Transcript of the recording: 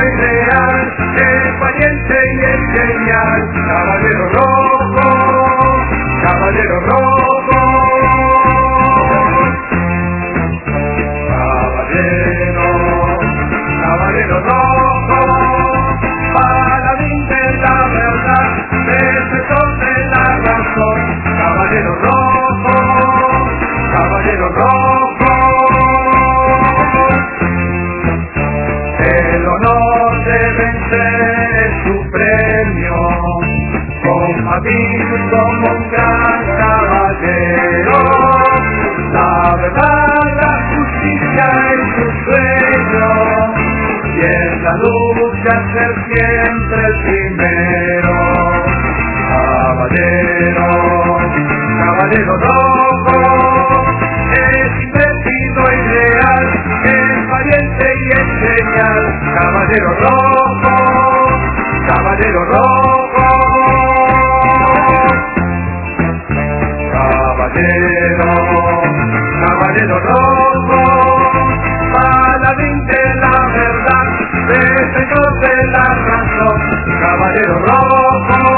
ideal, es valiente y es genial. Caballero rojo, caballero rojo. Caballero, caballero rojo, paladín de la verdad, defensor de la razón. Caballero rojo, caballero rojo. El honor de vencer es su premio, combatido como un gran caballero. La verdad, la justicia es su sueño, y en la lucha ser siempre el primero. Caballero, caballero rojo, es invertido y real, es valiente y es genial. Caballero rojo, caballero rojo. Caballero, caballero rojo, paladín de la verdad, defensor de la razón. Caballero rojo.